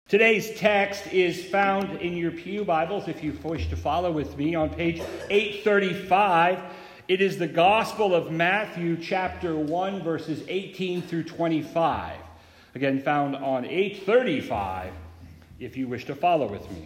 Today's text is found in your pew Bibles, if you wish to follow with me, on page 835. It is the Gospel of Matthew, chapter 1, verses 18 through 25. Again, found on 835, if you wish to follow with me.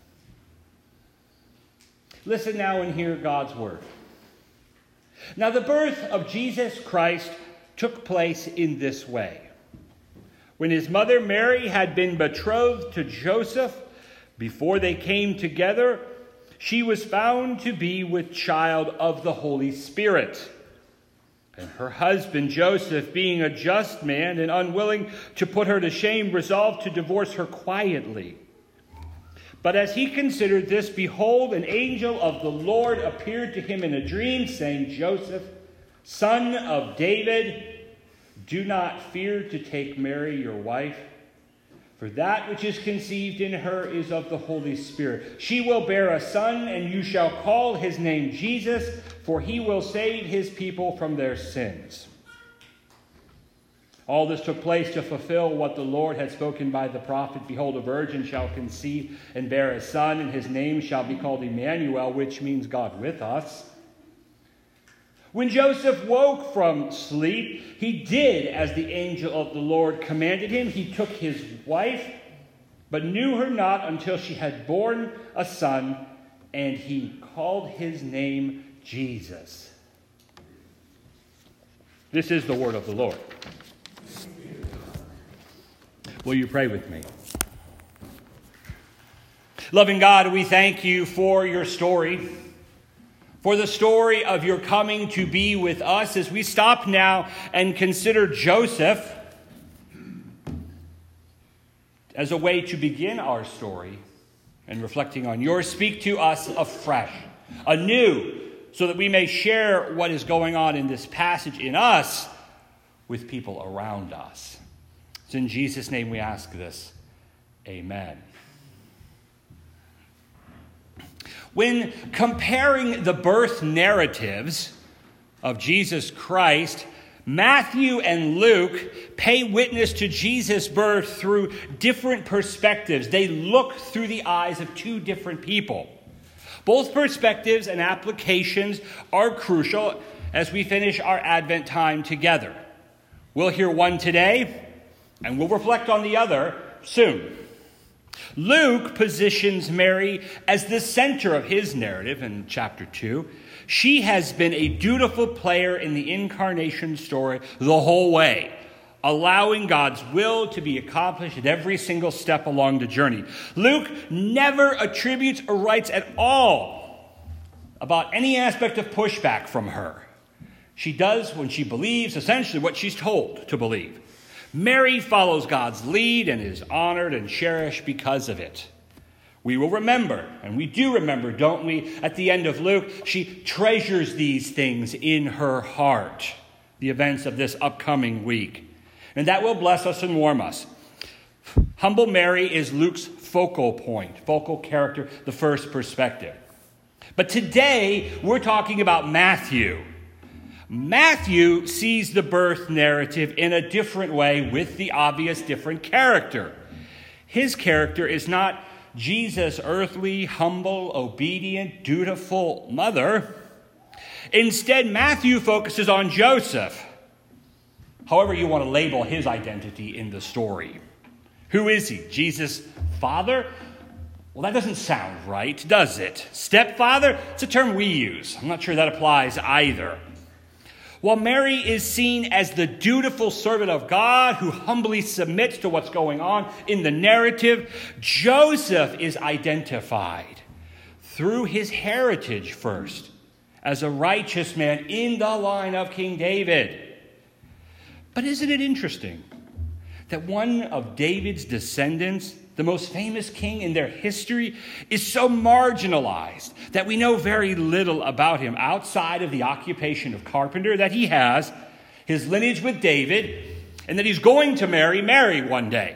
Listen now and hear God's word. Now, the birth of Jesus Christ took place in this way. When his mother Mary had been betrothed to Joseph, before they came together, she was found to be with child of the Holy Spirit. And her husband Joseph, being a just man and unwilling to put her to shame, resolved to divorce her quietly. But as he considered this, behold, an angel of the Lord appeared to him in a dream, saying, Joseph, son of David, do not fear to take Mary, your wife, for that which is conceived in her is of the Holy Spirit. She will bear a son, and you shall call his name Jesus, for he will save his people from their sins. All this took place to fulfill what the Lord had spoken by the prophet. Behold, a virgin shall conceive and bear a son, and his name shall be called Emmanuel, which means God with us. When Joseph woke from sleep, he did as the angel of the Lord commanded him. He took his wife, but knew her not until she had borne a son, and he called his name Jesus. This is the word of the Lord. Will you pray with me? Loving God, we thank you for your story, for the story of your coming to be with us as we stop now and consider Joseph as a way to begin our story and reflecting on yours. Speak to us afresh, anew, so that we may share what is going on in this passage in us with people around us. It's in Jesus' name we ask this. Amen. When comparing the birth narratives of Jesus Christ, Matthew and Luke pay witness to Jesus' birth through different perspectives. They look through the eyes of two different people. Both perspectives and applications are crucial as we finish our Advent time together. We'll hear one today, and we'll reflect on the other soon. Luke positions Mary as the center of his narrative in chapter 2. She has been a dutiful player in the incarnation story the whole way, allowing God's will to be accomplished at every single step along the journey. Luke never attributes or writes at all about any aspect of pushback from her. She does when she believes essentially what she's told to believe. Mary follows God's lead and is honored and cherished because of it. We will remember, and we do remember, don't we? At the end of Luke, she treasures these things in her heart, the events of this upcoming week. And that will bless us and warm us. Humble Mary is Luke's focal point, focal character, the first perspective. But today, we're talking about Matthew. Matthew sees the birth narrative in a different way with the obvious different character. His character is not Jesus' earthly, humble, obedient, dutiful mother. Instead, Matthew focuses on Joseph. However you want to label his identity in the story. Who is he? Jesus' father? Well, that doesn't sound right, does it? Stepfather? It's a term we use. I'm not sure that applies either. While Mary is seen as the dutiful servant of God who humbly submits to what's going on in the narrative, Joseph is identified through his heritage first as a righteous man in the line of King David. But isn't it interesting that one of David's descendants, the most famous king in their history, is so marginalized that we know very little about him outside of the occupation of carpenter that he has, his lineage with David, and that he's going to marry Mary one day.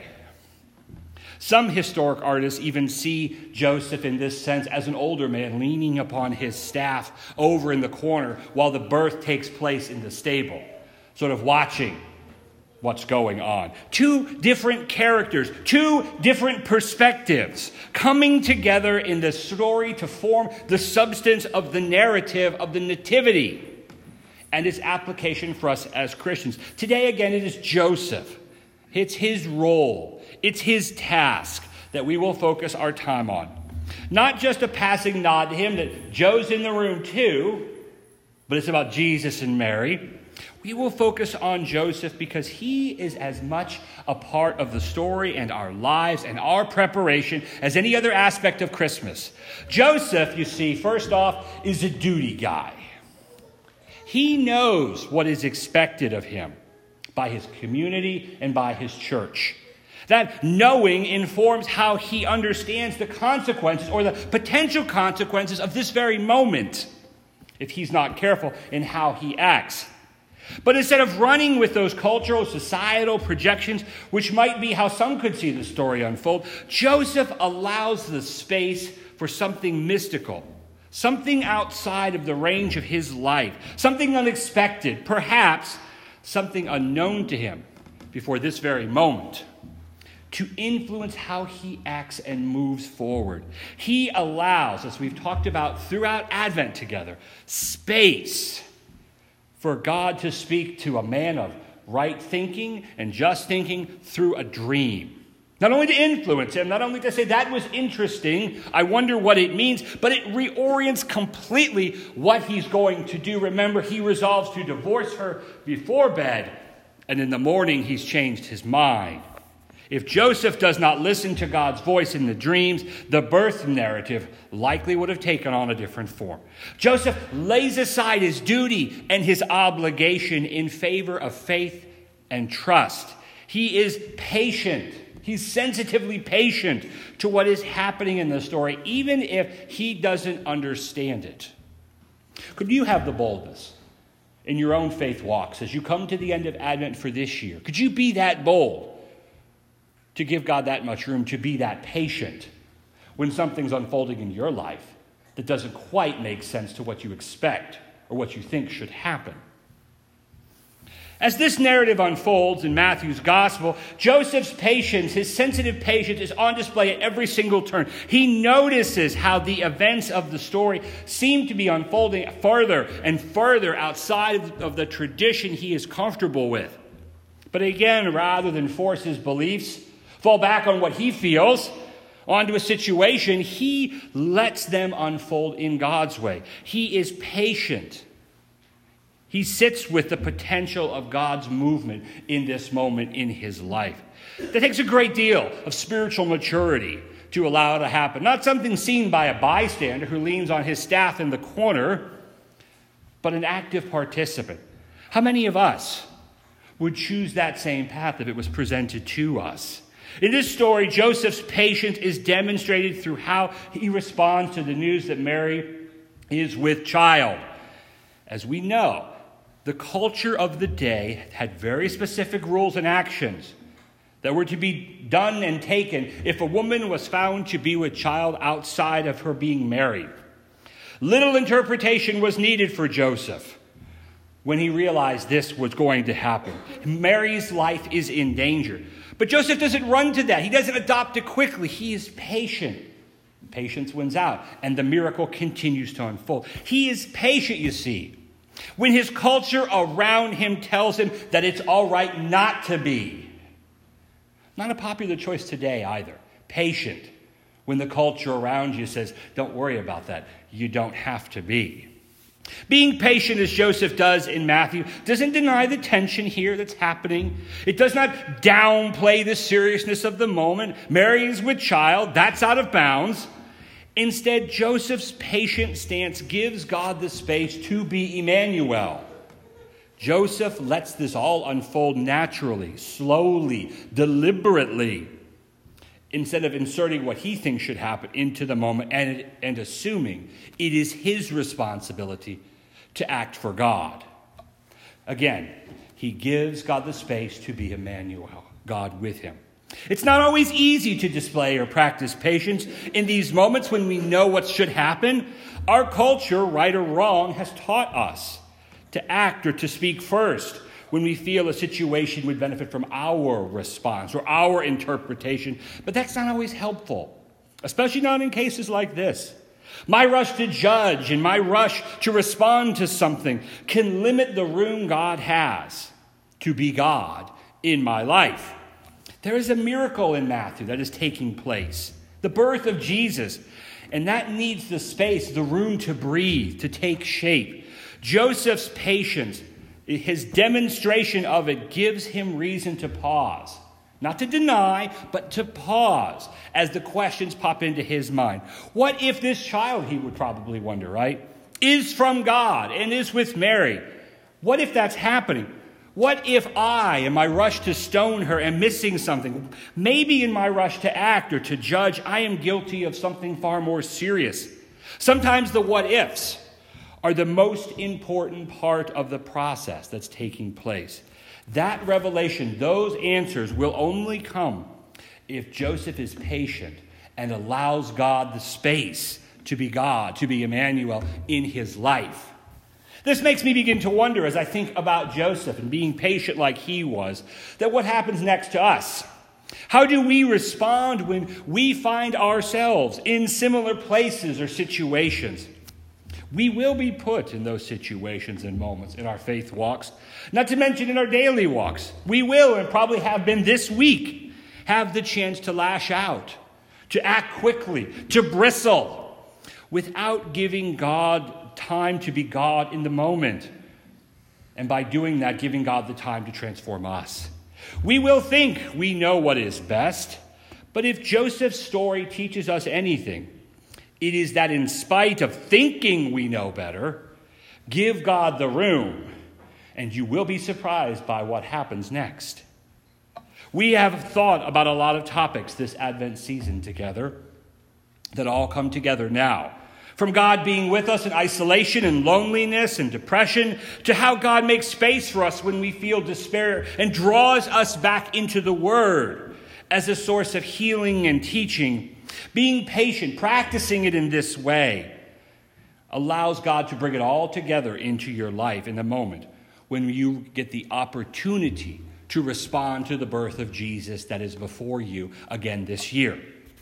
Some historic artists even see Joseph in this sense as an older man leaning upon his staff over in the corner while the birth takes place in the stable, sort of watching what's going on. Two different characters, two different perspectives coming together in the story to form the substance of the narrative of the Nativity and its application for us as Christians. Today, again, it is Joseph. It's his role. It's his task that we will focus our time on. Not just a passing nod to him that Joe's in the room too, but it's about Jesus and Mary. We will focus on Joseph because he is as much a part of the story and our lives and our preparation as any other aspect of Christmas. Joseph, you see, first off, is a duty guy. He knows what is expected of him by his community and by his church. That knowing informs how he understands the consequences or the potential consequences of this very moment if he's not careful in how he acts. But instead of running with those cultural, societal projections, which might be how some could see the story unfold, Joseph allows the space for something mystical, something outside of the range of his life, something unexpected, perhaps something unknown to him before this very moment, to influence how he acts and moves forward. He allows, as we've talked about throughout Advent together, space for God to speak to a man of right thinking and just thinking through a dream. Not only to influence him, not only to say, that was interesting, I wonder what it means, but it reorients completely what he's going to do. Remember, he resolves to divorce her before bed, and in the morning he's changed his mind. If Joseph does not listen to God's voice in the dreams, the birth narrative likely would have taken on a different form. Joseph lays aside his duty and his obligation in favor of faith and trust. He is patient. He's sensitively patient to what is happening in the story, even if he doesn't understand it. Could you have the boldness in your own faith walks as you come to the end of Advent for this year? Could you be that bold to give God that much room, to be that patient when something's unfolding in your life that doesn't quite make sense to what you expect or what you think should happen? As this narrative unfolds in Matthew's gospel, Joseph's patience, his sensitive patience, is on display at every single turn. He notices how the events of the story seem to be unfolding further and further outside of the tradition he is comfortable with. But again, rather than force his beliefs, fall back on what he feels, onto a situation, he lets them unfold in God's way. He is patient. He sits with the potential of God's movement in this moment in his life. That takes a great deal of spiritual maturity to allow it to happen. Not something seen by a bystander who leans on his staff in the corner, but an active participant. How many of us would choose that same path if it was presented to us? In this story, Joseph's patience is demonstrated through how he responds to the news that Mary is with child. As we know, the culture of the day had very specific rules and actions that were to be done and taken if a woman was found to be with child outside of her being married. Little interpretation was needed for Joseph when he realized this was going to happen. Mary's life is in danger. But Joseph doesn't run to that. He doesn't adopt it quickly. He is patient. Patience wins out, and the miracle continues to unfold. He is patient, you see, when his culture around him tells him that it's all right not to be. Not a popular choice today either. Patient when the culture around you says, don't worry about that. You don't have to be. Being patient, as Joseph does in Matthew, doesn't deny the tension here that's happening. It does not downplay the seriousness of the moment. Mary is with child. That's out of bounds. Instead, Joseph's patient stance gives God the space to be Emmanuel. Joseph lets this all unfold naturally, slowly, deliberately, instead of inserting what he thinks should happen into the moment and assuming it is his responsibility to act for God. Again, he gives God the space to be Emmanuel, God with him. It's not always easy to display or practice patience in these moments when we know what should happen. Our culture, right or wrong, has taught us to act or to speak first, when we feel a situation would benefit from our response or our interpretation, but that's not always helpful, especially not in cases like this. My rush to judge and my rush to respond to something can limit the room God has to be God in my life. There is a miracle in Matthew that is taking place, the birth of Jesus, and that needs the space, the room to breathe, to take shape. Joseph's patience, his demonstration of it, gives him reason to pause. Not to deny, but to pause as the questions pop into his mind. What if this child, he would probably wonder, right, is from God and is with Mary? What if that's happening? What if I, in my rush to stone her, am missing something? Maybe in my rush to act or to judge, I am guilty of something far more serious. Sometimes the what ifs are the most important part of the process that's taking place. That revelation, those answers will only come if Joseph is patient and allows God the space to be God, to be Emmanuel in his life. This makes me begin to wonder, as I think about Joseph and being patient like he was, that what happens next to us? How do we respond when we find ourselves in similar places or situations? We will be put in those situations and moments in our faith walks, not to mention in our daily walks. We will, and probably have been this week, have the chance to lash out, to act quickly, to bristle, without giving God time to be God in the moment. And by doing that, giving God the time to transform us. We will think we know what is best, but if Joseph's story teaches us anything, it is that in spite of thinking we know better, give God the room, and you will be surprised by what happens next. We have thought about a lot of topics this Advent season together that all come together now. From God being with us in isolation and loneliness and depression, to how God makes space for us when we feel despair and draws us back into the Word as a source of healing and teaching. Being patient, practicing it in this way, allows God to bring it all together into your life in the moment when you get the opportunity to respond to the birth of Jesus that is before you again this year.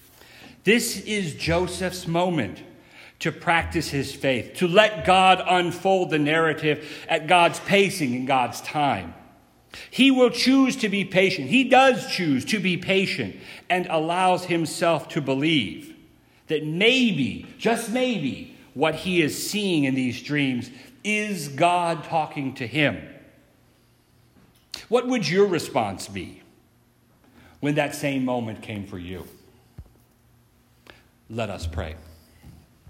This is Joseph's moment to practice his faith, to let God unfold the narrative at God's pacing in God's time. He will choose to be patient. He does choose to be patient and allows himself to believe that maybe, just maybe, what he is seeing in these dreams is God talking to him. What would your response be when that same moment came for you? Let us pray.